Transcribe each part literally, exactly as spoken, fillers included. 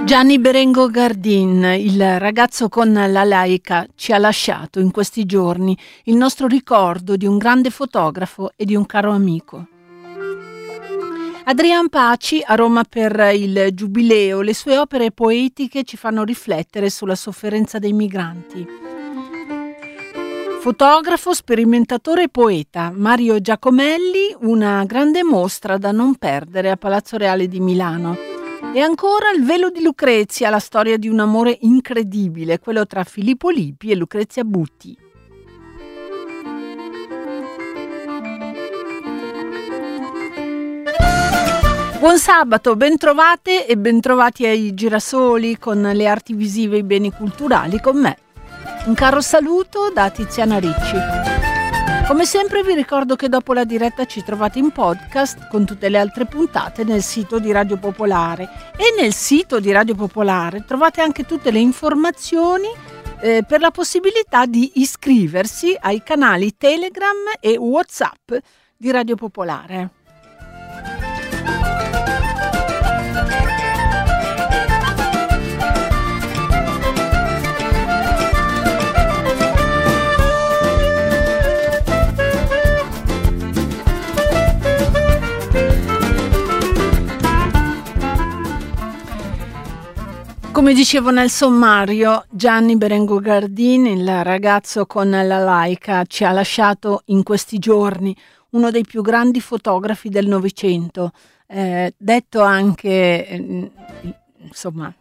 Gianni Berengo Gardin, il ragazzo con la laica, ci ha lasciato in questi giorni il nostro ricordo di un grande fotografo e di un caro amico. Adrian Paci a Roma per il Giubileo, le sue opere poetiche ci fanno riflettere sulla sofferenza dei migranti. Fotografo, sperimentatore e poeta, Mario Giacomelli, una grande mostra da non perdere a Palazzo Reale di Milano. E ancora Il velo di Lucrezia, la storia di un amore incredibile, quello tra Filippo Lippi e Lucrezia Butti. Buon sabato, bentrovate e bentrovati ai Girasoli con le arti visive e i beni culturali con me. Un caro saluto da Tiziana Ricci. Come sempre vi ricordo che dopo la diretta ci trovate in podcast con tutte le altre puntate nel sito di Radio Popolare, e nel sito di Radio Popolare trovate anche tutte le informazioni eh, per la possibilità di iscriversi ai canali Telegram e WhatsApp di Radio Popolare. Come dicevo nel sommario, Gianni Berengo Gardin, il ragazzo con la laica, ci ha lasciato in questi giorni, uno dei più grandi fotografi del Novecento, eh, detto anche, eh, insomma,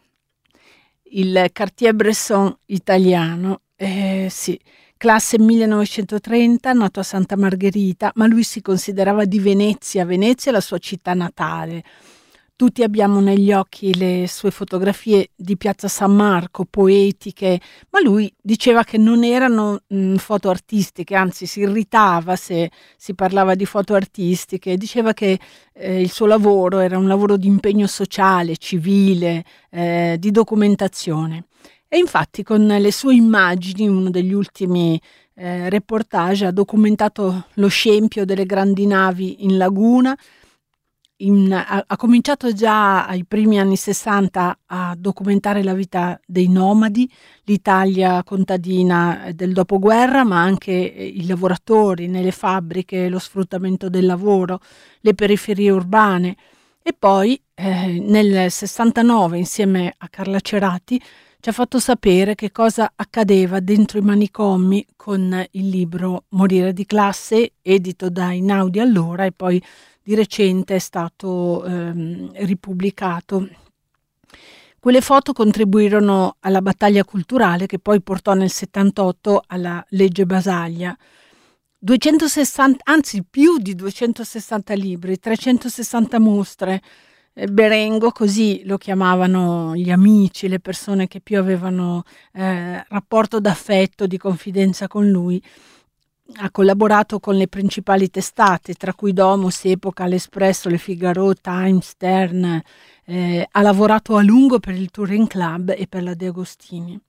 il Cartier-Bresson italiano, eh, sì, classe millenovecentotrenta, nato a Santa Margherita, ma lui si considerava di Venezia, Venezia è la sua città natale. Tutti abbiamo negli occhi le sue fotografie di Piazza San Marco, poetiche, ma lui diceva che non erano mh, foto artistiche, anzi si irritava se si parlava di foto artistiche, diceva che eh, il suo lavoro era un lavoro di impegno sociale, civile, eh, di documentazione. E infatti con le sue immagini, uno degli ultimi eh, reportage, ha documentato lo scempio delle grandi navi in laguna. In, ha, ha cominciato già ai primi anni sessanta a documentare la vita dei nomadi, l'Italia contadina del dopoguerra, ma anche i lavoratori nelle fabbriche, lo sfruttamento del lavoro, le periferie urbane. E poi eh, nel sessantanove, insieme a Carla Cerati, ci ha fatto sapere che cosa accadeva dentro i manicomi con il libro Morire di classe, edito da Einaudi allora e poi di recente è stato ehm, ripubblicato. Quelle foto contribuirono alla battaglia culturale che poi portò nel settantotto alla legge Basaglia. duecentosessanta, anzi più di duecentosessanta libri, trecentosessanta mostre. Eh, Berengo, così lo chiamavano gli amici, le persone che più avevano eh, rapporto d'affetto, di confidenza con lui. Ha collaborato con le principali testate, tra cui Domus, Epoca, L'Espresso, Le Figaro, Times, Stern. Eh, ha lavorato a lungo per il Touring Club e per la De Agostini.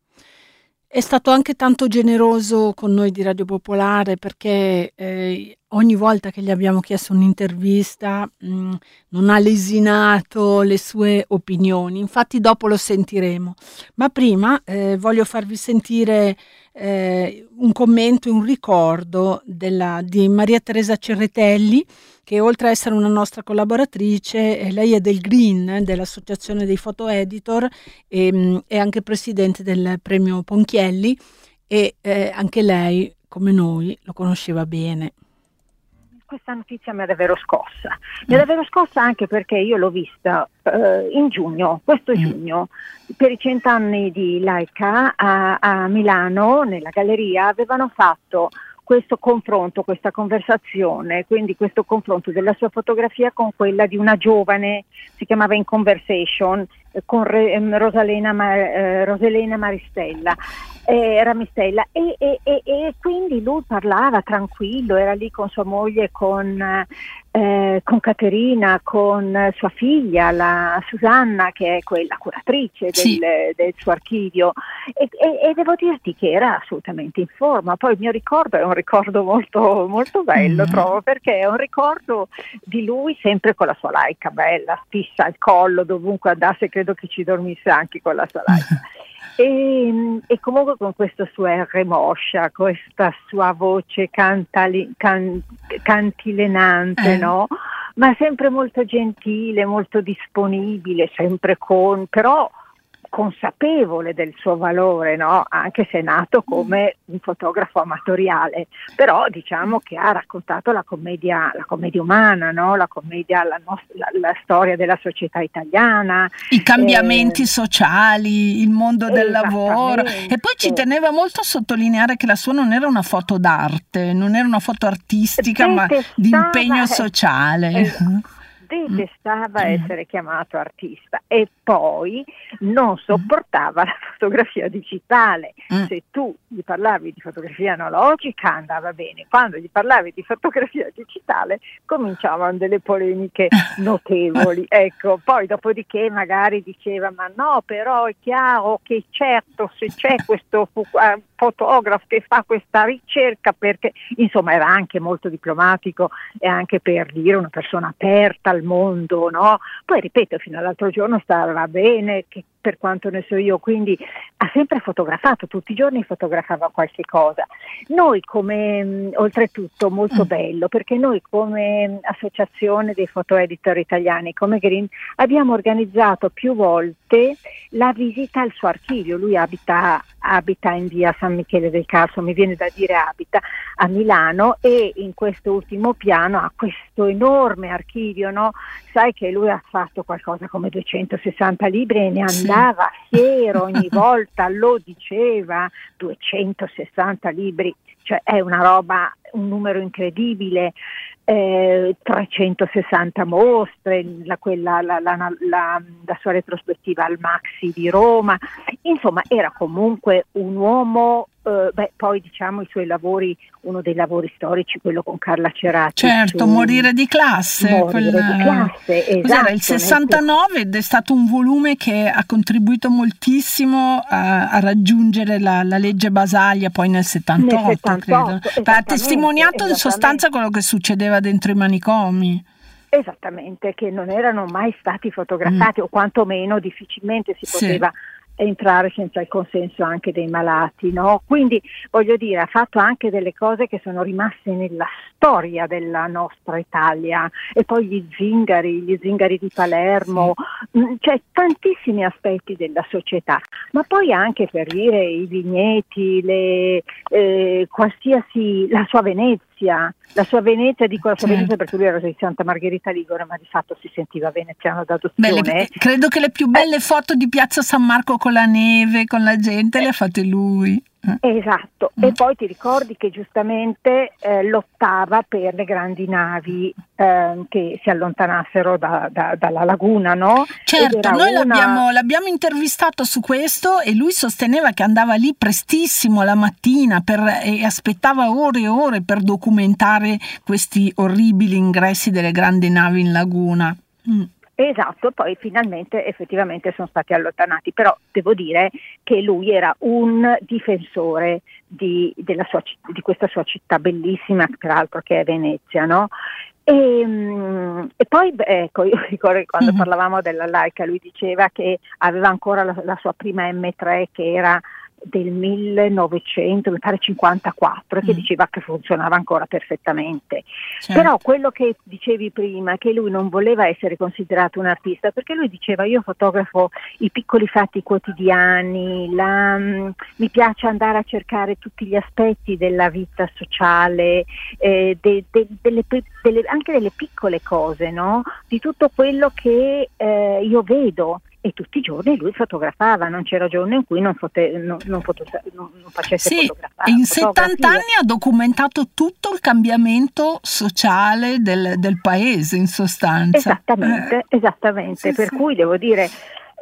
È stato anche tanto generoso con noi di Radio Popolare perché eh, ogni volta che gli abbiamo chiesto un'intervista mh, non ha lesinato le sue opinioni. Infatti dopo lo sentiremo. Ma prima eh, voglio farvi sentire Eh, un commento, un ricordo della, di Maria Teresa Cerretelli, che oltre a essere una nostra collaboratrice, eh, lei è del Green, eh, dell'Associazione dei Photo Editor, e mh, è anche presidente del premio Ponchielli, e eh, anche lei, come noi, lo conosceva bene. Questa notizia mi ha davvero scossa, mi ha davvero scossa anche perché io l'ho vista eh, in giugno, questo giugno, per i cent'anni di Laica a, a Milano, nella galleria, avevano fatto questo confronto, questa conversazione, quindi questo confronto della sua fotografia con quella di una giovane, si chiamava In Conversation, eh, con Re, eh, Rosalena, Ma, eh, Roselena Maristella. Eh, Ramistella e, e, e, e quindi lui parlava tranquillo, era lì con sua moglie, con, eh, con Caterina, con sua figlia, la Susanna, che è quella curatrice del, sì. del suo archivio, e, e, e devo dirti che era assolutamente in forma. Poi il mio ricordo è un ricordo molto, molto bello, mm. trovo, perché è un ricordo di lui sempre con la sua Leica bella, fissa al collo, dovunque andasse, credo che ci dormisse anche con la sua Leica. E, e comunque con questo suo R moscia, questa sua voce cantali, can, cantilenante, eh. no? Ma sempre molto gentile, molto disponibile, sempre con, però consapevole del suo valore, no? Anche se è nato come un fotografo amatoriale, però diciamo che ha raccontato la commedia, la commedia umana, no? La commedia, la, nostra, la, la storia della società italiana, i cambiamenti eh, sociali, il mondo del lavoro, e poi ci teneva molto a sottolineare che la sua non era una foto d'arte, non era una foto artistica, ma di impegno sociale. Eh, detestava essere chiamato artista e poi non sopportava la fotografia digitale. Mm. Se tu gli parlavi di fotografia analogica andava bene, quando gli parlavi di fotografia digitale cominciavano delle polemiche notevoli. Ecco, poi dopodiché magari diceva ma no, però è chiaro che certo se c'è questo fotografo che fa questa ricerca, perché insomma era anche molto diplomatico e anche, per dire, una persona aperta al mondo, no? Poi ripeto, fino all'altro giorno stava bene, che per quanto ne so io, quindi ha sempre fotografato, tutti i giorni fotografava qualche cosa. Noi come, oltretutto molto bello, perché noi come associazione dei photo editor italiani, come Green, abbiamo organizzato più volte la visita al suo archivio. Lui abita, abita in via San Michele del Carso, mi viene da dire abita a Milano, e in questo ultimo piano ha questo enorme archivio, no? Sai che lui ha fatto qualcosa come duecentosessanta libri e ne andava fiero ogni volta, lo diceva, duecentosessanta libri, cioè è una roba, un numero incredibile. Eh, trecentosessanta mostre, la, quella, la, la, la, la, la sua retrospettiva al Maxi di Roma, insomma era comunque un uomo, eh, beh, poi diciamo i suoi lavori, uno dei lavori storici, quello con Carla Cerati. Certo, su, Morire di classe. Morire quella... di classe, esatto. Cos'era, il sessantanove, ed è stato un volume che ha contribuito moltissimo a, a raggiungere la, la legge Basaglia poi nel settantotto, nel settantotto credo. Ha testimoniato in sostanza quello che succedeva dentro i manicomi. Esattamente, che non erano mai stati fotografati, mm. o quantomeno difficilmente si sì. poteva entrare senza il consenso anche dei malati, no? Quindi voglio dire, ha fatto anche delle cose che sono rimaste nella storia della nostra Italia, e poi gli zingari, gli zingari di Palermo, sì. cioè tantissimi aspetti della società, ma poi anche, per dire, i vigneti, le, eh, qualsiasi, la sua Venezia, la sua Venezia, dico la sua certo. Venezia perché lui era di Santa Margherita Ligure, ma di fatto si sentiva veneziano d'adozione. Beh, le, credo che le più belle eh. foto di Piazza San Marco con la neve, con la gente, eh. le ha fatte lui. Esatto, mm. e poi ti ricordi che giustamente eh, lottava per le grandi navi eh, che si allontanassero da, da, dalla laguna, no? Certo, noi una... l'abbiamo, l'abbiamo intervistato su questo e lui sosteneva che andava lì prestissimo la mattina per, e aspettava ore e ore per documentare questi orribili ingressi delle grandi navi in laguna. Mm. Esatto, poi finalmente effettivamente sono stati allontanati, però devo dire che lui era un difensore di, della sua, di questa sua città bellissima, peraltro, che è Venezia, no? E, e poi ecco, io ricordo che quando mm-hmm. parlavamo della Leica lui diceva che aveva ancora la, la sua prima emme tre, che era del millenovecento, mi pare cinquantaquattro, che mm. diceva che funzionava ancora perfettamente. Certo. Però quello che dicevi prima, che lui non voleva essere considerato un artista, perché lui diceva io fotografo i piccoli fatti quotidiani, la, mh, mi piace andare a cercare tutti gli aspetti della vita sociale, eh, de, de, delle, delle, anche delle piccole cose, no? Di tutto quello che eh, io vedo. E tutti i giorni lui fotografava, non c'era giorno in cui non, fote, non, non, foto, non, non facesse sì, fotografare. In settanta anni ha documentato tutto il cambiamento sociale del, del paese, in sostanza. Esattamente, eh. esattamente. Sì, per sì. cui devo dire,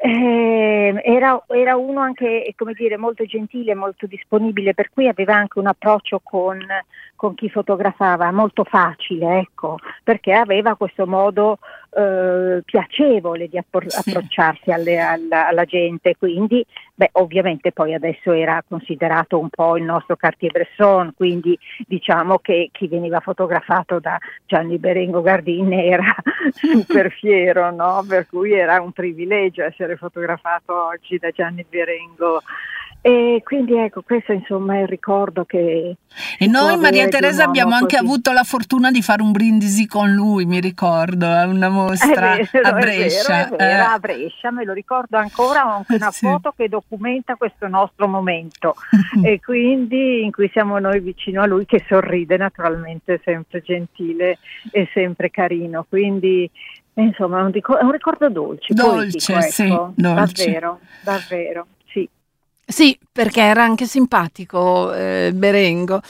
eh, era, era uno anche, come dire, molto gentile, molto disponibile, per cui aveva anche un approccio con, con chi fotografava, molto facile, ecco, perché aveva questo modo eh, piacevole di appro- sì. approcciarsi alle, alla, alla gente, quindi beh, ovviamente poi adesso era considerato un po' il nostro Cartier-Bresson, quindi diciamo che chi veniva fotografato da Gianni Berengo Gardin era super fiero, no? Per cui era un privilegio essere fotografato oggi da Gianni Berengo. E quindi ecco, questo insomma è il ricordo che... E noi Maria Teresa abbiamo anche così. avuto la fortuna di fare un brindisi con lui, mi ricordo, a una mostra è vero, a Brescia. È vero, è vero, eh. a Brescia, me lo ricordo ancora, ho anche una sì. foto che documenta questo nostro momento e quindi in cui siamo noi vicino a lui, che sorride naturalmente, sempre gentile e sempre carino, quindi insomma è un, ricordo, è un ricordo dolce, dolce, poetico, sì, ecco. dolce. davvero, davvero, sì. Sì, perché era anche simpatico eh, Berengo.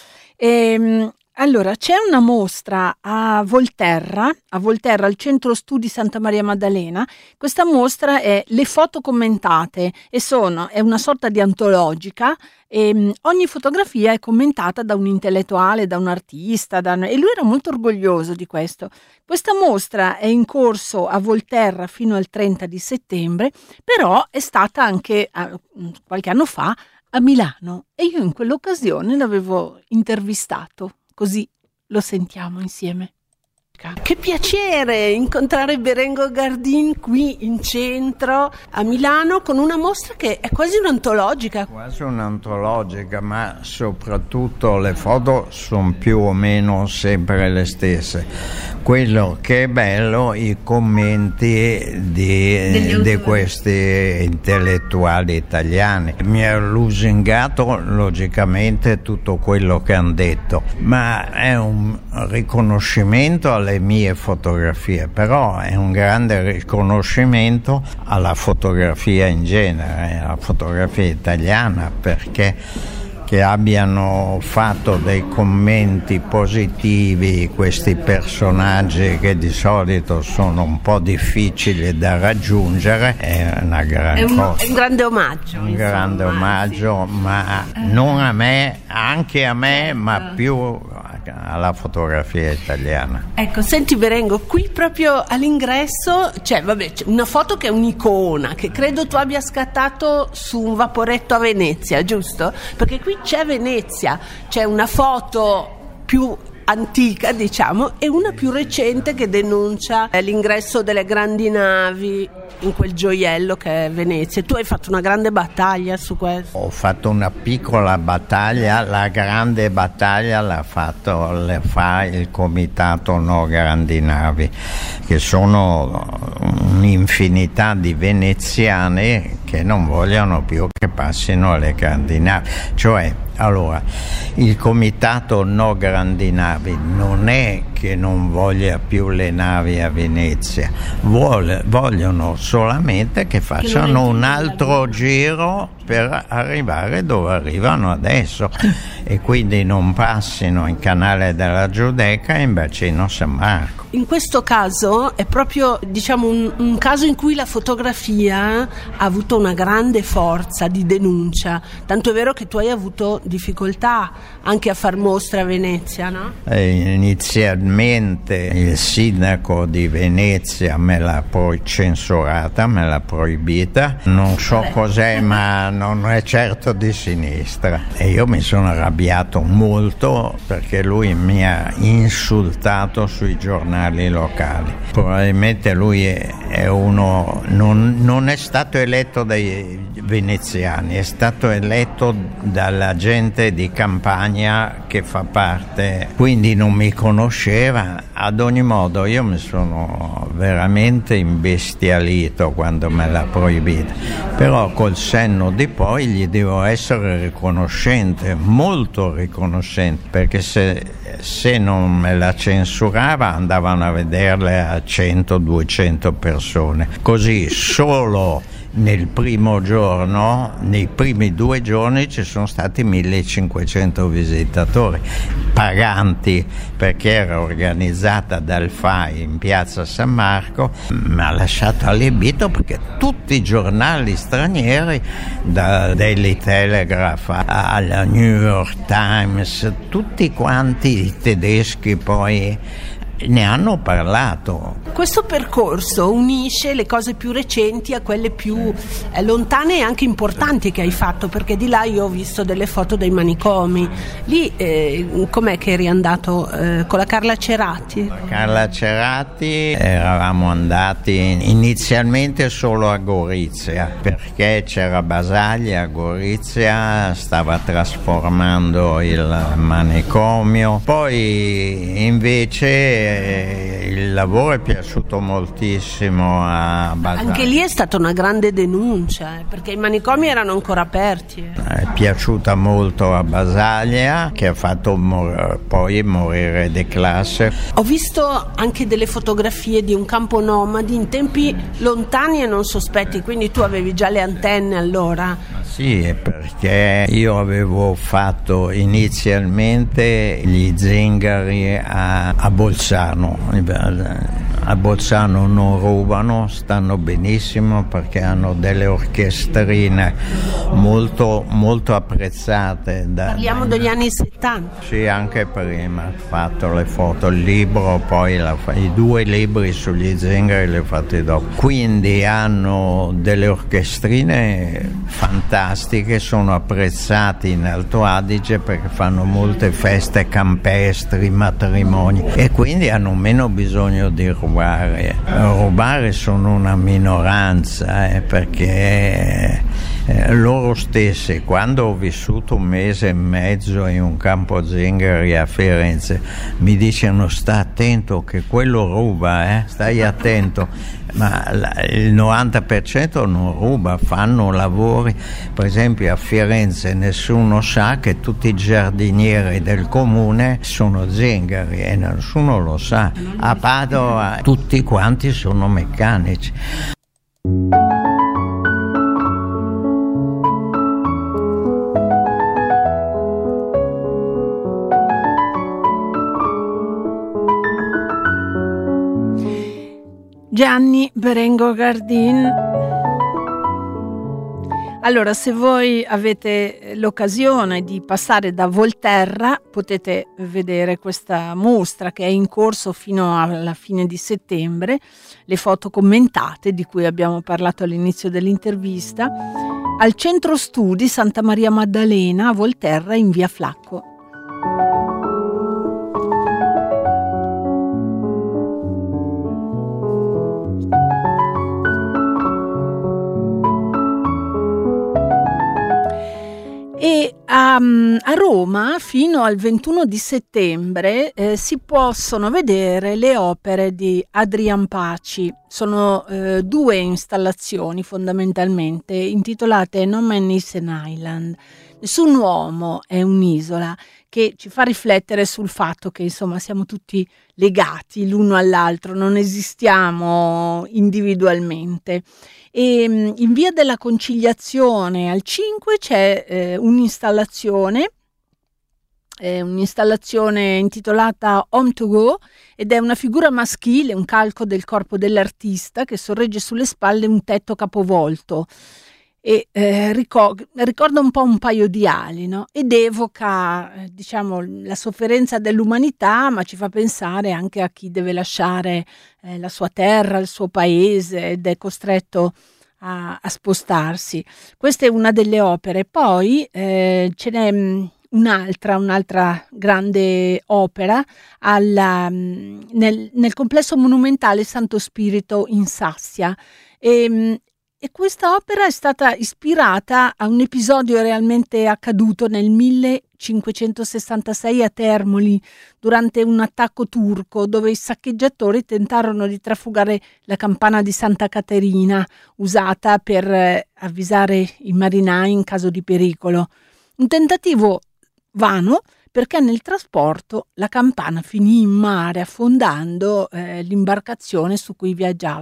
E, allora, c'è una mostra a Volterra, a Volterra, al Centro Studi Santa Maria Maddalena. Questa mostra è Le foto commentate e sono, è una sorta di antologica. E, um, ogni fotografia è commentata da un intellettuale, da un artista, da, e lui era molto orgoglioso di questo. Questa mostra è in corso a Volterra fino al trenta di settembre, però è stata anche uh, qualche anno fa a Milano e io in quell'occasione l'avevo intervistato, così lo sentiamo insieme. Che piacere incontrare Berengo Gardin qui in centro a Milano con una mostra che è quasi un'antologica. Quasi un'antologica, ma soprattutto le foto sono più o meno sempre le stesse. Quello che è bello, i commenti di, di questi intellettuali italiani. Mi ha lusingato logicamente tutto quello che hanno detto, ma è un riconoscimento alle le mie fotografie, però è un grande riconoscimento alla fotografia in genere, alla fotografia italiana, perché che abbiano fatto dei commenti positivi questi personaggi che di solito sono un po' difficili da raggiungere è una gran è un, cosa. È un grande omaggio. Un insomma, grande omaggio, sì. ma non a me, anche a me, ma più alla fotografia italiana. Ecco, senti Berengo, qui proprio all'ingresso c'è, vabbè, c'è una foto che è un'icona, che credo tu abbia scattato su un vaporetto a Venezia, giusto? Perché qui c'è Venezia, c'è una foto più antica, diciamo, e una più recente che denuncia l'ingresso delle grandi navi in quel gioiello che è Venezia. Tu hai fatto una grande battaglia su questo? Ho fatto una piccola battaglia, la grande battaglia l'ha fatto, le fa il Comitato No Grandi Navi, che sono un'infinità di veneziani che non vogliono più che passino le grandi navi. Cioè, allora, il Comitato No Grandi Navi non è che non voglia più le navi a Venezia, vuole, vogliono solamente che facciano un altro giro per arrivare dove arrivano adesso e quindi non passino in Canale della Giudecca e in Bacino San Marco. In questo caso è proprio, diciamo, un, un caso in cui la fotografia ha avuto una grande forza di denuncia, tanto è vero che tu hai avuto difficoltà anche a far mostra a Venezia, no? E inizialmente il sindaco di Venezia me l'ha poi censurata, me l'ha proibita, non so Beh. cos'è, ma non è certo di sinistra, e io mi sono arrabbiato molto perché lui mi ha insultato sui giornali locali. Probabilmente lui è, è uno non, non è stato eletto dai veneziani, è stato eletto dalla gente di campagna che fa parte, quindi non mi conosceva. Ad ogni modo io mi sono veramente imbestialito quando me l'ha proibita, però col senno di poi gli devo essere riconoscente, molto riconoscente, perché se, se non me la censurava andavano a vederle a cento duecento persone, così solo nel primo giorno, nei primi due giorni ci sono stati millecinquecento visitatori paganti, perché era organizzata dal F A I in piazza San Marco. Mi ha lasciato allibito perché tutti i giornali stranieri, da Daily Telegraph alla New York Times, tutti quanti i tedeschi poi ne hanno parlato. Questo percorso unisce le cose più recenti a quelle più eh, lontane e anche importanti che hai fatto, perché di là io ho visto delle foto dei manicomi. Lì eh, com'è che eri andato eh, con la Carla Cerati? La Carla Cerati eravamo andati inizialmente solo a Gorizia, perché c'era Basaglia a Gorizia, stava trasformando il manicomio. Poi invece il lavoro è piaciuto moltissimo a Basaglia. Anche lì è stata una grande denuncia, eh, perché i manicomi erano ancora aperti. Eh. È piaciuta molto a Basaglia, che ha fatto mor- poi morire De Classe. Ho visto anche delle fotografie di un campo nomadi in tempi lontani e non sospetti, quindi tu avevi già le antenne allora? Sì, perché io avevo fatto inizialmente gli zingari a, a Bolzano. A Bolzano non rubano, stanno benissimo perché hanno delle orchestrine molto, molto apprezzate. Da, Parliamo degli anni settanta? Sì, anche prima. Ho fatto le foto, il libro, poi la, i due libri sugli zingari li ho fatti dopo. Quindi hanno delle orchestrine fantastiche, sono apprezzati in Alto Adige perché fanno molte feste campestri, matrimoni, e quindi hanno meno bisogno di rubare. Rubare sono una minoranza, eh, perché eh, loro stessi, quando ho vissuto un mese e mezzo in un campo zingari a Firenze, mi dicono: sta attento che quello ruba, eh? Stai attento. Ma la, il novanta per cento non ruba, fanno lavori. Per esempio a Firenze nessuno sa che tutti i giardinieri del comune sono zingari e nessuno lo sa. A Padova tutti quanti sono meccanici. Gianni Berengo Gardin. Allora, se voi avete l'occasione di passare da Volterra, potete vedere questa mostra che è in corso fino alla fine di settembre, le foto commentate di cui abbiamo parlato all'inizio dell'intervista, al Centro Studi Santa Maria Maddalena a Volterra in via Flacco. E a, a Roma fino al ventuno di settembre eh, si possono vedere le opere di Adrian Paci. Sono eh, due installazioni fondamentalmente intitolate No Man is an Island. Nessun uomo è un'isola, che ci fa riflettere sul fatto che insomma siamo tutti legati l'uno all'altro, non esistiamo individualmente. E in via della Conciliazione al cinque c'è eh, un'installazione, eh, un'installazione intitolata Home to Go, ed è una figura maschile, un calco del corpo dell'artista che sorregge sulle spalle un tetto capovolto. E eh, ricor- ricorda un po' un paio di ali, no? Ed evoca eh, diciamo la sofferenza dell'umanità, ma ci fa pensare anche a chi deve lasciare eh, la sua terra, il suo paese ed è costretto a, a spostarsi. Questa è una delle opere. Poi eh, ce n'è mh, un'altra, un'altra grande opera alla, mh, nel, nel complesso monumentale Santo Spirito in Sassia. E, mh, E questa opera è stata ispirata a un episodio realmente accaduto nel millecinquecentosessantasei a Termoli durante un attacco turco, dove i saccheggiatori tentarono di trafugare la campana di Santa Caterina, usata per eh, avvisare i marinai in caso di pericolo. Un tentativo vano, perché nel trasporto la campana finì in mare affondando eh, l'imbarcazione su cui viaggiava.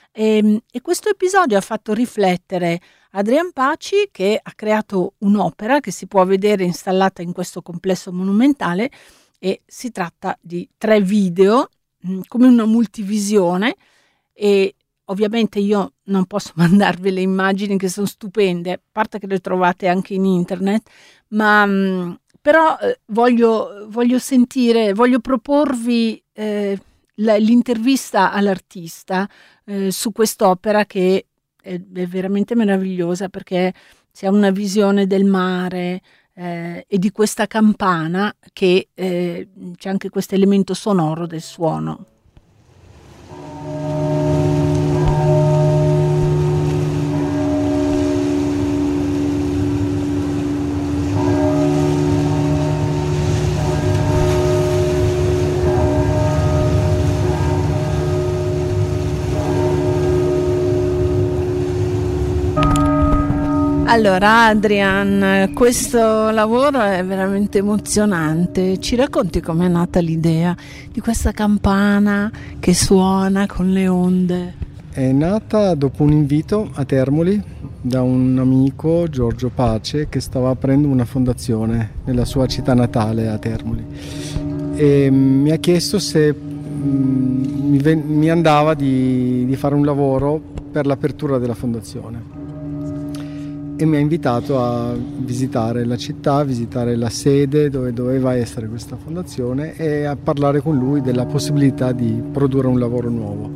E, e questo episodio ha fatto riflettere Adrian Paci, che ha creato un'opera che si può vedere installata in questo complesso monumentale, e si tratta di tre video mh, come una multivisione, e ovviamente io non posso mandarvi le immagini che sono stupende, a parte che le trovate anche in internet, ma mh, però eh, voglio, voglio sentire, voglio proporvi eh, la, l'intervista all'artista eh, su quest'opera, che è, è veramente meravigliosa, perché si ha una visione del mare eh, e di questa campana, che eh, c'è anche questo elemento sonoro del suono. Allora Adrian, questo lavoro è veramente emozionante. Ci racconti com'è nata l'idea di questa campana che suona con le onde? È nata dopo un invito a Termoli da un amico, Giorgio Pace, che stava aprendo una fondazione nella sua città natale, a Termoli, e mi ha chiesto se mm, mi, ven- mi andava di, di fare un lavoro per l'apertura della fondazione. E mi ha invitato a visitare la città, a visitare la sede dove doveva essere questa fondazione, e a parlare con lui della possibilità di produrre un lavoro nuovo.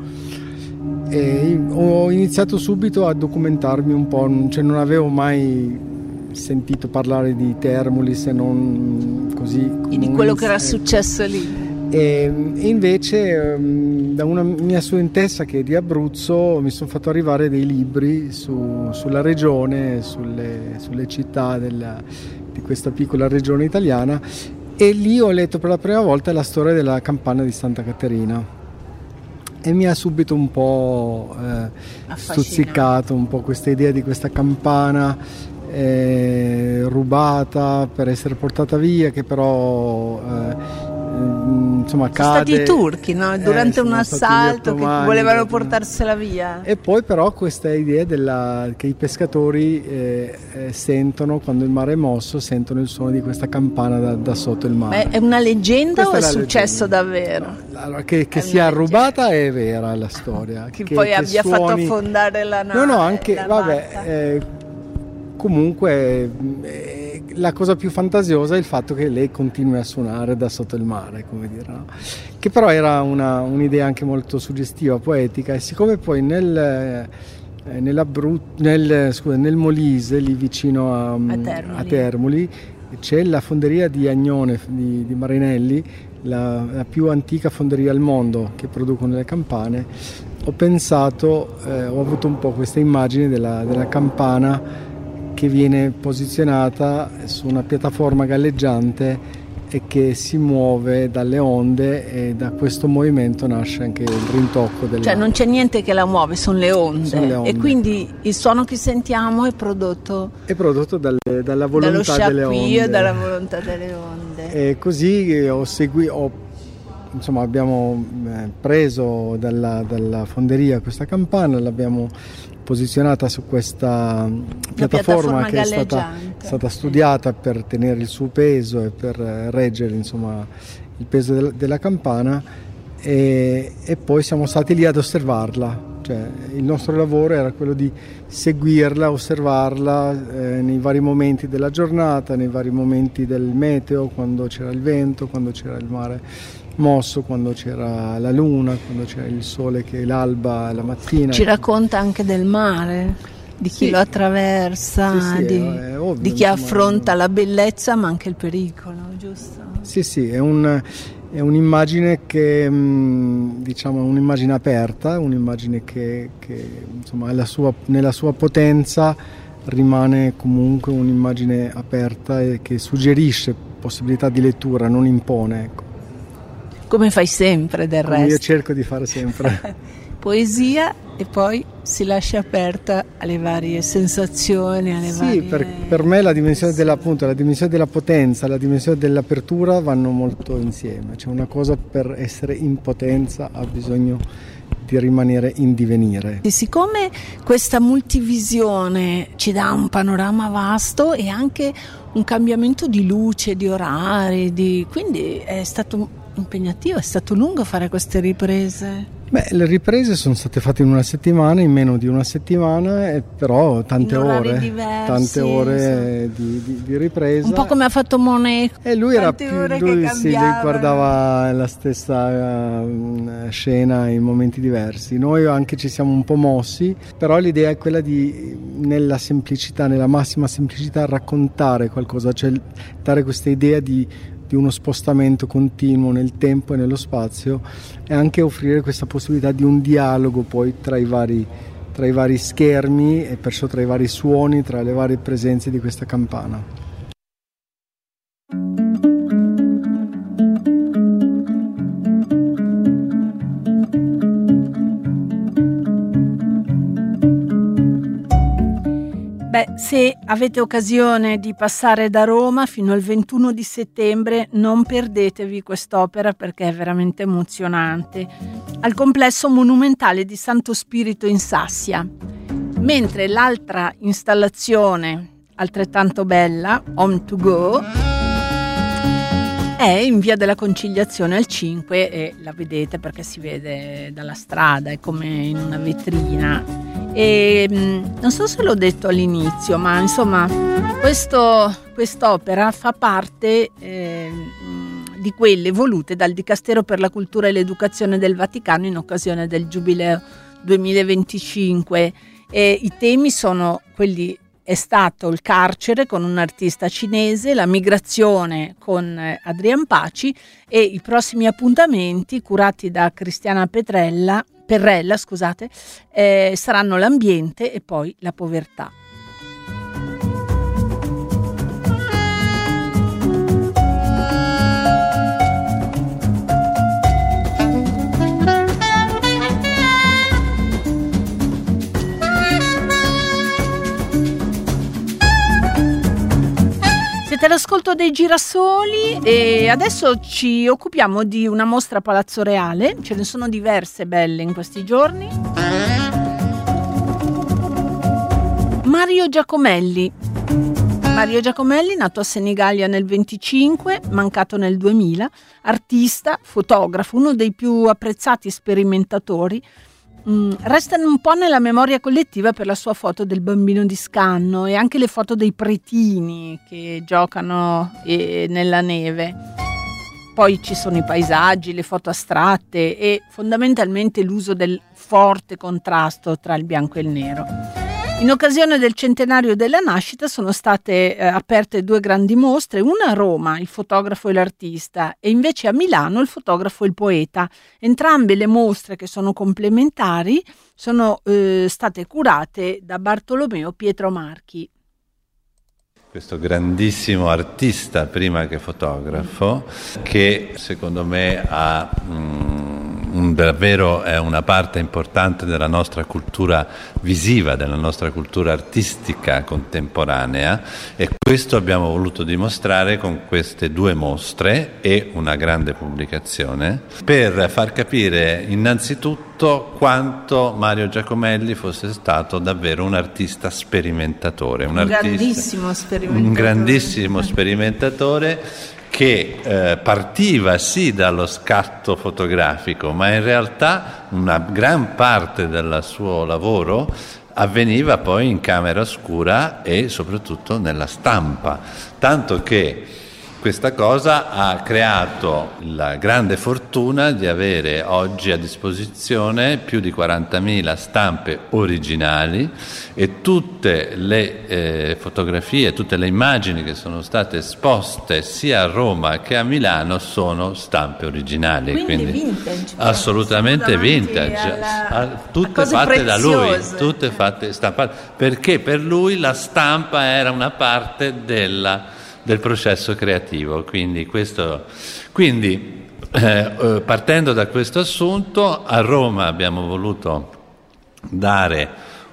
E ho iniziato subito a documentarmi un po', cioè non avevo mai sentito parlare di Termoli, se non così. E di quello che era successo lì. E invece da una mia studentessa che è di Abruzzo mi sono fatto arrivare dei libri su, sulla regione, sulle, sulle città della, di questa piccola regione italiana, e lì ho letto per la prima volta la storia della campana di Santa Caterina, e mi ha subito un po' eh, stuzzicato un po' questa idea di questa campana eh, rubata per essere portata via, che però eh, insomma sono cade. stati i turchi, no? Durante eh, un assalto che volevano portarsela via. E poi però questa idea della, che i pescatori eh, eh, sentono, quando il mare è mosso, sentono il suono di questa campana da, da sotto il mare. Ma è una leggenda questa o è, è successo leggenda. davvero? Allora, che che sia leggenda. Rubata è vera la storia. Che, che poi che abbia suoni... fatto affondare la nave. No, no, anche, vabbè, eh, comunque eh, la cosa più fantasiosa è il fatto che lei continui a suonare da sotto il mare, come dire, no? Che però era una, un'idea anche molto suggestiva, poetica, e siccome poi nel, eh, nel, scusa, nel Molise, lì vicino a, a, Termoli. a Termoli, c'è la fonderia di Agnone di, di Marinelli, la, la più antica fonderia al mondo che producono le campane. Ho pensato, eh, ho avuto un po' questa immagine della, della campana che viene posizionata su una piattaforma galleggiante e che si muove dalle onde, e da questo movimento nasce anche il rintocco delle Cioè non c'è niente che la muove, sono le onde, sono le onde. E quindi il suono che sentiamo è prodotto è prodotto dalle, dalla volontà delle onde, dalla volontà delle onde. E così ho seguito, insomma abbiamo preso dalla, dalla fonderia questa campana, l'abbiamo posizionata su questa piattaforma, piattaforma che è stata, stata studiata per tenere il suo peso e per reggere, insomma, il peso del, della campana, e, e poi siamo stati lì ad osservarla. Cioè, il nostro lavoro era quello di seguirla, osservarla eh, nei vari momenti della giornata, nei vari momenti del meteo, quando c'era il vento, quando c'era il mare mosso, quando c'era la luna, quando c'era il sole, che l'alba, la mattina. Ci racconta anche del mare, di chi sì. lo attraversa, sì, sì, di, è, è ovvio, di chi insomma, affronta la bellezza ma anche il pericolo, giusto? Sì, sì, è, un, è un'immagine che, diciamo, è un'immagine aperta, un'immagine che, che insomma, la sua, nella sua potenza rimane comunque un'immagine aperta e che suggerisce possibilità di lettura, non impone, ecco. Come fai sempre del Come resto. Io cerco di fare sempre. Poesia e poi si lascia aperta alle varie sensazioni, alle sì, varie... per, per me la dimensione della, appunto, la dimensione della potenza, la dimensione dell'apertura vanno molto insieme. Cioè una cosa, per essere in potenza ha bisogno di rimanere in divenire. E siccome questa multivisione ci dà un panorama vasto e anche un cambiamento di luce, di orari, di... quindi è stato impegnativo, è stato lungo fare queste riprese. Beh, le riprese sono state fatte in una settimana, in meno di una settimana, e però tante ore, diversi, tante ore di, di, di ripresa. Un po' come ha fatto Monet. E lui era più, lui sì, lui guardava la stessa uh, scena in momenti diversi. Noi anche ci siamo un po' mossi, però l'idea è quella di, nella semplicità, nella massima semplicità, raccontare qualcosa, cioè dare questa idea di di uno spostamento continuo nel tempo e nello spazio, e anche offrire questa possibilità di un dialogo poi tra i vari, tra i vari schermi, e perciò tra i vari suoni, tra le varie presenze di questa campana. Beh, se avete occasione di passare da Roma fino al ventuno di settembre, non perdetevi quest'opera perché è veramente emozionante, al complesso monumentale di Santo Spirito in Sassia. Mentre l'altra installazione, altrettanto bella, Home to Go, è in via della Conciliazione al cinque, e la vedete perché si vede dalla strada, è come in una vetrina. E non so se l'ho detto all'inizio, ma insomma questo, quest'opera fa parte eh, di quelle volute dal Dicastero per la Cultura e l'Educazione del Vaticano in occasione del Giubileo duemilaventicinque. E i temi sono quelli: è stato il carcere con un artista cinese, la migrazione con Adrian Paci, e i prossimi appuntamenti curati da Cristiana Petrella Perrella, scusate, eh, saranno l'ambiente e poi la povertà. Siete all'ascolto dei Girasoli e adesso ci occupiamo di una mostra a Palazzo Reale. Ce ne sono diverse belle in questi giorni. Mario Giacomelli. Mario Giacomelli, nato a Senigallia nel venticinque, mancato nel duemila, artista, fotografo, uno dei più apprezzati sperimentatori. Mm, restano un po' nella memoria collettiva per la sua foto del bambino di Scanno e anche le foto dei pretini che giocano eh, nella neve. Poi ci sono i paesaggi, le foto astratte e fondamentalmente l'uso del forte contrasto tra il bianco e il nero. In occasione del centenario della nascita sono state eh, aperte due grandi mostre, una a Roma, il fotografo e l'artista, e invece a Milano il fotografo e il poeta. Entrambe le mostre, che sono complementari, sono eh, state curate da Bartolomeo Pietro Marchi. Questo grandissimo artista, prima che fotografo, che secondo me ha mm, un, davvero è una parte importante della nostra cultura visiva, della nostra cultura artistica contemporanea, e questo abbiamo voluto dimostrare con queste due mostre e una grande pubblicazione, per far capire innanzitutto quanto Mario Giacomelli fosse stato davvero un artista sperimentatore, un, un artista, grandissimo sperimentatore. Un grandissimo sperimentatore che eh, partiva sì dallo scatto fotografico, ma in realtà una gran parte del suo lavoro avveniva poi in camera oscura e soprattutto nella stampa, tanto che questa cosa ha creato la grande fortuna di avere oggi a disposizione più di quarantamila stampe originali, e tutte le eh, fotografie, tutte le immagini che sono state esposte sia a Roma che a Milano sono stampe originali. Quindi, quindi vintage. Assolutamente vintage, alla, tutte fatte preziose da lui, tutte fatte stampate, perché per lui la stampa era una parte della del processo creativo, quindi questo quindi eh, partendo da questo assunto, a Roma abbiamo voluto dare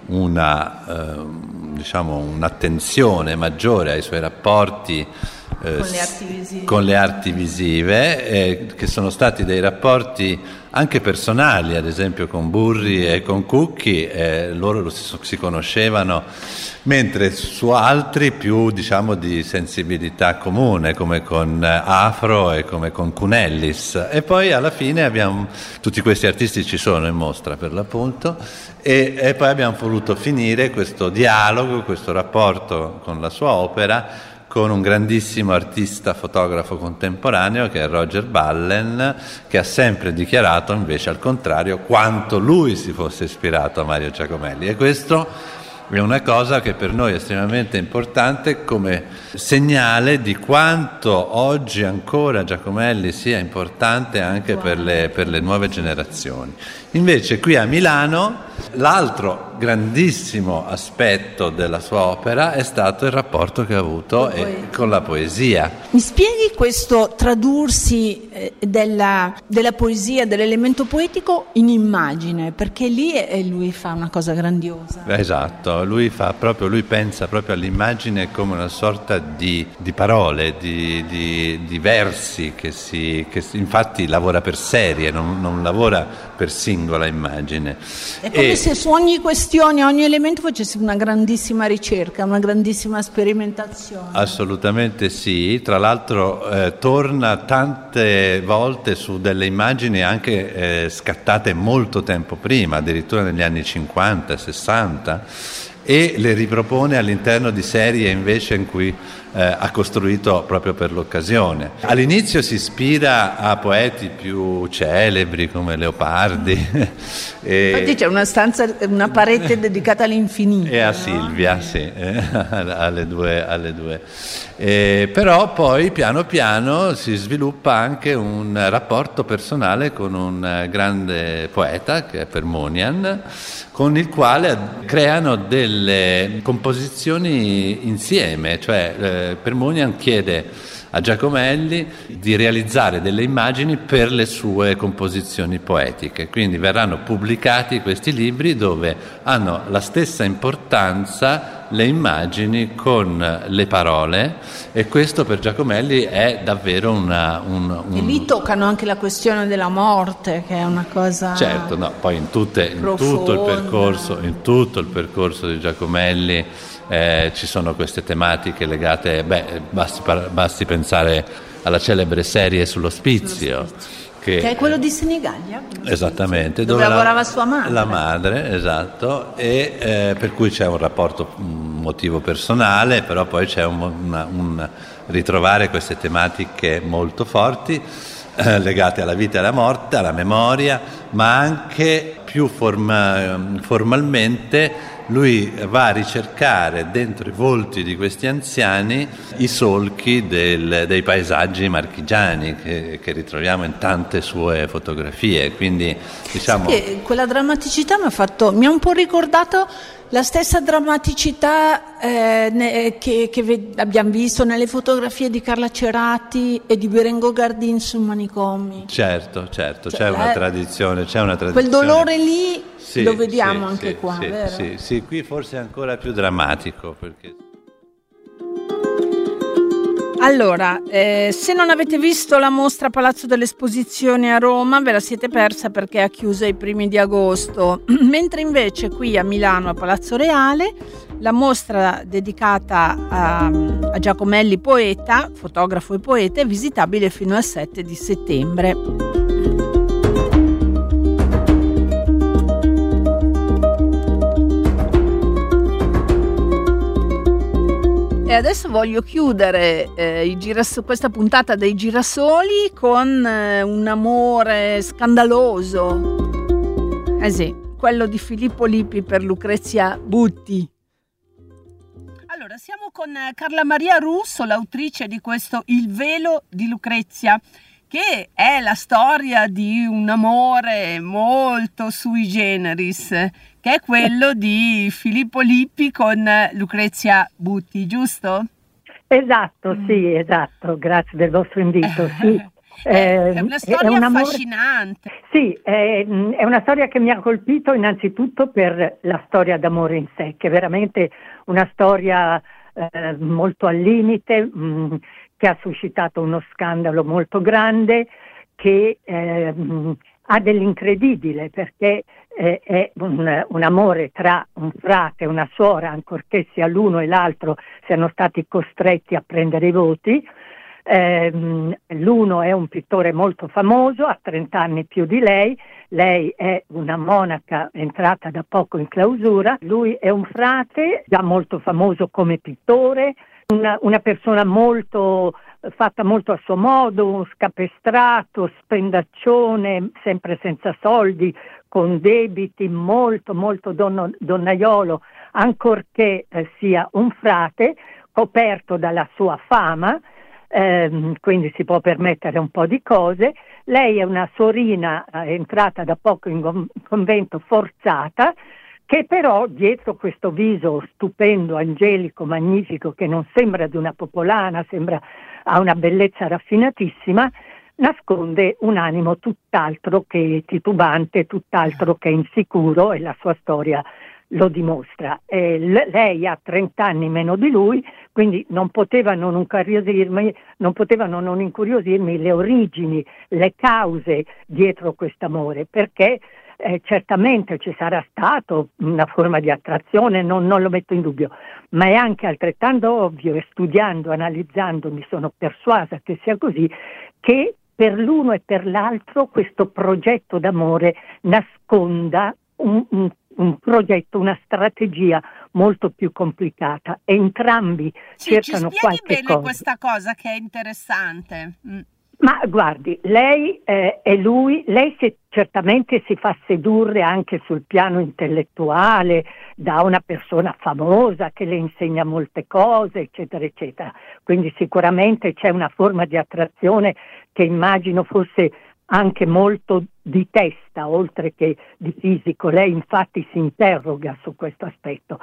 una, eh, diciamo, un'attenzione maggiore ai suoi rapporti eh, con le arti visive, con le arti visive eh, che sono stati dei rapporti anche personali, ad esempio con Burri e con Cucchi, eh, loro si, si conoscevano, mentre su altri più, diciamo, di sensibilità comune, come con Afro e come con Cunellis. E poi alla fine abbiamo, tutti questi artisti ci sono in mostra per l'appunto, e, e poi abbiamo voluto finire questo dialogo, questo rapporto con la sua opera, con un grandissimo artista fotografo contemporaneo che è Roger Ballen, che ha sempre dichiarato invece al contrario quanto lui si fosse ispirato a Mario Giacomelli, e questo è una cosa che per noi è estremamente importante come segnale di quanto oggi ancora Giacomelli sia importante anche per le, per le nuove generazioni. Invece qui a Milano l'altro grandissimo aspetto della sua opera è stato il rapporto che ha avuto eh, con la poesia. Mi spieghi questo tradursi eh, della, della poesia, dell'elemento poetico in immagine, perché lì è, lui fa una cosa grandiosa. Esatto, lui fa proprio, lui pensa proprio all'immagine come una sorta di, di parole, di, di, di versi che si, che si, infatti lavora per serie, non, non lavora per singola immagine. È come e, se su ogni questione, ogni elemento facesse una grandissima ricerca, una grandissima sperimentazione. Assolutamente sì, tra l'altro eh, torna tante volte su delle immagini anche eh, scattate molto tempo prima, addirittura negli anni cinquanta, sessanta, e le ripropone all'interno di serie invece in cui eh, ha costruito proprio per l'occasione. All'inizio si ispira a poeti più celebri come Leopardi. e Infatti c'è una stanza, una parete dedicata all'infinito. E a no? Silvia, sì, eh, alle due. Alle due. Eh, però poi piano piano si sviluppa anche un rapporto personale con un grande poeta che è Permonian, con il quale creano delle composizioni insieme, cioè eh, Permonian chiede a Giacomelli di realizzare delle immagini per le sue composizioni poetiche, quindi verranno pubblicati questi libri dove hanno la stessa importanza le immagini con le parole, e questo per Giacomelli è davvero una... Un, un... E lì toccano anche la questione della morte, che è una cosa... Certo, no, poi in, tutte, in tutto il percorso, in tutto il percorso di Giacomelli eh, ci sono queste tematiche legate, beh, basti, basti pensare alla celebre serie sull'ospizio. Che, che è quello di Senigallia? Esattamente, dove, dove lavorava la, sua madre. La madre, esatto, e eh, per cui c'è un rapporto, un motivo personale, però poi c'è un, una, un ritrovare queste tematiche molto forti eh, legate alla vita e alla morte, alla memoria, ma anche più forma, formalmente lui va a ricercare dentro i volti di questi anziani i solchi del, dei paesaggi marchigiani che, che ritroviamo in tante sue fotografie. Quindi diciamo sì, che quella drammaticità mi ha fatto, mi ha un po' ricordato la stessa drammaticità eh, ne, che, che ve, abbiamo visto nelle fotografie di Carla Cerati e di Berengo Gardin sul Manicomi. Certo, certo, cioè, c'è una eh, tradizione, c'è una tradizione. Quel dolore lì sì, lo vediamo sì, anche sì, qua, sì, vero? Sì, sì, qui forse è ancora più drammatico perché... Allora, eh, se non avete visto la mostra Palazzo delle Esposizioni a Roma, ve la siete persa perché è chiusa i primi di agosto, mentre invece qui a Milano, a Palazzo Reale, la mostra dedicata a, a Giacomelli poeta, fotografo e poeta, è visitabile fino al sette di settembre. E adesso voglio chiudere eh, i giras- questa puntata dei Girasoli con eh, un amore scandaloso. Eh sì, quello di Filippo Lippi per Lucrezia Butti. Allora, siamo con Carla Maria Russo, l'autrice di questo Il velo di Lucrezia, che è la storia di un amore molto sui generis, che è quello di Filippo Lippi con Lucrezia Butti, giusto? Esatto, sì, esatto, grazie del vostro invito, sì. Eh, è una storia è un amore... affascinante. Sì, è, è una storia che mi ha colpito innanzitutto per la storia d'amore in sé, che è veramente una storia eh, molto al limite, mh, che ha suscitato uno scandalo molto grande, che eh, mh, ha dell'incredibile, perché eh, è un, un amore tra un frate e una suora, ancorché sia l'uno e l'altro siano stati costretti a prendere i voti. Eh, l'uno è un pittore molto famoso, ha trenta anni più di lei, lei è una monaca entrata da poco in clausura, lui è un frate già molto famoso come pittore, una, una persona molto fatta molto a suo modo, un scapestrato, spendaccione, sempre senza soldi, con debiti, molto molto donno, donnaiolo, ancorché eh, sia un frate, coperto dalla sua fama. Eh, quindi si può permettere un po' di cose. Lei è una sorina eh, entrata da poco in convento, forzata, che però dietro questo viso stupendo, angelico, magnifico, che non sembra di una popolana, sembra ha una bellezza raffinatissima, nasconde un animo tutt'altro che titubante, tutt'altro che insicuro, e la sua storia lo dimostra. Eh, l- lei ha trenta anni meno di lui, quindi non poteva non incuriosirmi, non potevano non incuriosirmi le origini, le cause dietro quest'amore, perché eh, certamente ci sarà stato una forma di attrazione, non, non lo metto in dubbio, ma è anche altrettanto ovvio, e studiando, analizzando, mi sono persuasa che sia così, che per l'uno e per l'altro questo progetto d'amore nasconda un, un un progetto, una strategia molto più complicata. Entrambi sì, cercano ci qualche bene cosa. Questa cosa che è interessante. Mm. Ma guardi, lei eh, e lui, lei si, certamente si fa sedurre anche sul piano intellettuale da una persona famosa che le insegna molte cose, eccetera, eccetera. Quindi sicuramente c'è una forma di attrazione che immagino fosse anche molto di testa, oltre che di fisico. Lei infatti si interroga su questo aspetto.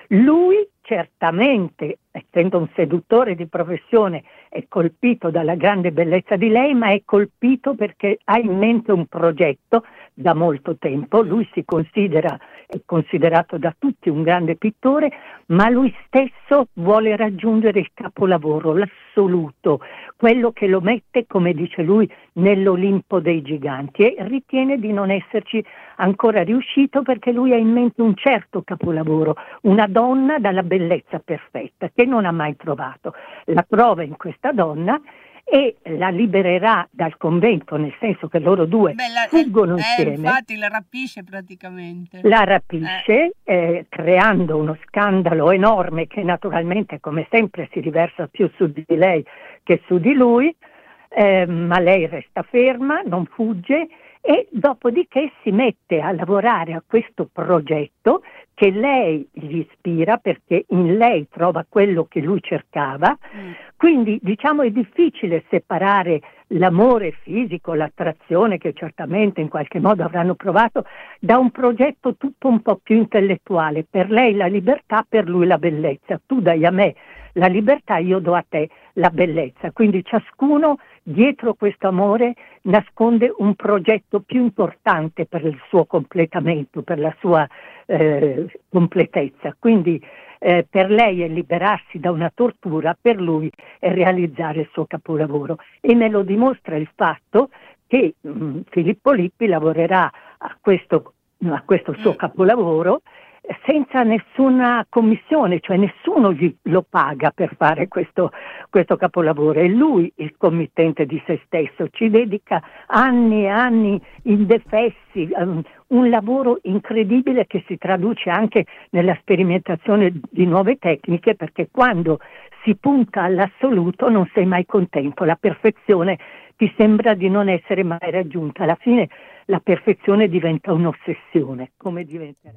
Lui certamente, essendo un seduttore di professione, è colpito dalla grande bellezza di lei, ma è colpito perché ha in mente un progetto da molto tempo. Lui si considera, è considerato da tutti un grande pittore, ma lui stesso vuole raggiungere il capolavoro, l'assoluto, quello che lo mette, come dice lui, nell'Olimpo dei giganti, e ritiene di non esserci ancora riuscito perché lui ha in mente un certo capolavoro, una donna dalla bellezza perfetta che non ha mai trovato. La trova in questa donna e la libererà dal convento, nel senso che loro due Beh, la, fuggono eh, insieme. Infatti la rapisce praticamente. La rapisce, eh. Eh, creando uno scandalo enorme che naturalmente, come sempre, si riversa più su di lei che su di lui, eh, ma lei resta ferma, non fugge, e dopodiché si mette a lavorare a questo progetto che lei gli ispira, perché in lei trova quello che lui cercava. Mm. Quindi diciamo è difficile separare l'amore fisico, l'attrazione che certamente in qualche modo avranno provato, da un progetto tutto un po' più intellettuale. Per lei la libertà, per lui la bellezza. Tu dai a me la libertà, io do a te la bellezza. Quindi ciascuno dietro questo amore nasconde un progetto più importante per il suo completamento, per la sua eh, completezza. Quindi eh, per lei è liberarsi da una tortura, per lui è realizzare il suo capolavoro. E me lo dimostra il fatto che mh, Filippo Lippi lavorerà a questo, a questo suo capolavoro senza nessuna commissione, cioè nessuno gli lo paga per fare questo, questo capolavoro, è lui il committente di se stesso, ci dedica anni e anni indefessi, um, un lavoro incredibile che si traduce anche nella sperimentazione di nuove tecniche, perché quando si punta all'assoluto non sei mai contento, la perfezione ti sembra di non essere mai raggiunta, alla fine la perfezione diventa un'ossessione, come diventerà.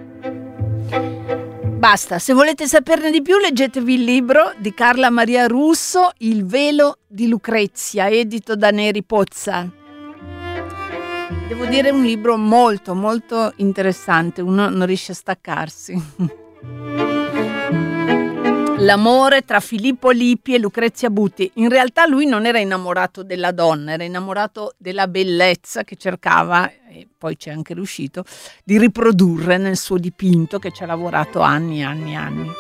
Basta, se volete saperne di più leggetevi il libro di Carla Maria Russo, Il velo di Lucrezia, edito da Neri Pozza. Devo dire un libro molto molto interessante, uno non riesce a staccarsi. L'amore tra Filippo Lippi e Lucrezia Butti. In realtà lui non era innamorato della donna, era innamorato della bellezza che cercava, e poi c'è anche riuscito, di riprodurre nel suo dipinto, che ci ha lavorato anni e anni e anni.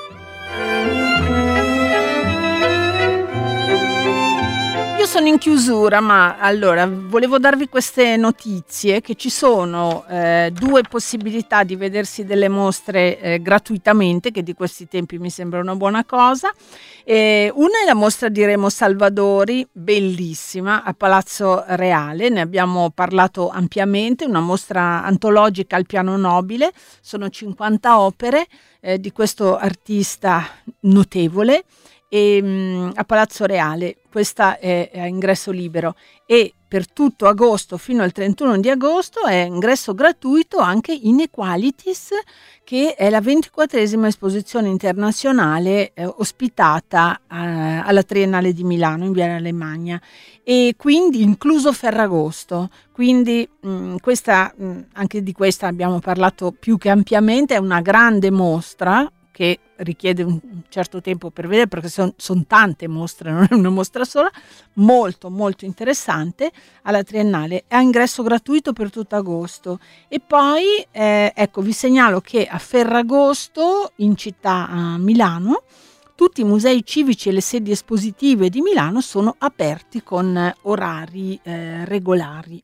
Io sono in chiusura, ma allora volevo darvi queste notizie, che ci sono eh, due possibilità di vedersi delle mostre eh, gratuitamente, che di questi tempi mi sembra una buona cosa. Eh, una è la mostra di Remo Salvadori, bellissima, a Palazzo Reale, ne abbiamo parlato ampiamente, una mostra antologica al piano nobile, sono cinquanta opere eh, di questo artista notevole. E, mh, a Palazzo Reale, questa è a ingresso libero, e per tutto agosto fino al trentuno di agosto è ingresso gratuito anche in Equalities, che è la ventiquattresima esposizione internazionale eh, ospitata eh, alla Triennale di Milano in Via Alemagna, e quindi incluso Ferragosto. Quindi mh, questa, mh, anche di questa abbiamo parlato più che ampiamente, è una grande mostra che richiede un certo tempo per vedere, perché sono son tante mostre, non è una mostra sola, molto molto interessante, alla Triennale, è a ingresso gratuito per tutto agosto. E poi eh, ecco, vi segnalo che a Ferragosto in città a Milano tutti i musei civici e le sedi espositive di Milano sono aperti con orari eh, regolari.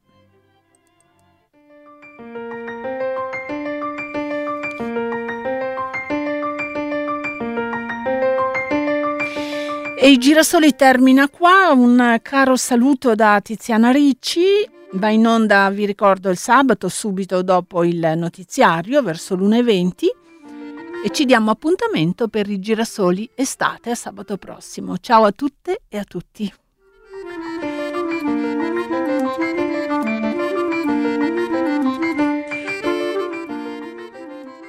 E il Girasoli termina qua. Un caro saluto da Tiziana Ricci. Va in onda, vi ricordo, il sabato subito dopo il notiziario verso l'una e venti, e ci diamo appuntamento per i Girasoli estate a sabato prossimo. Ciao a tutte e a tutti.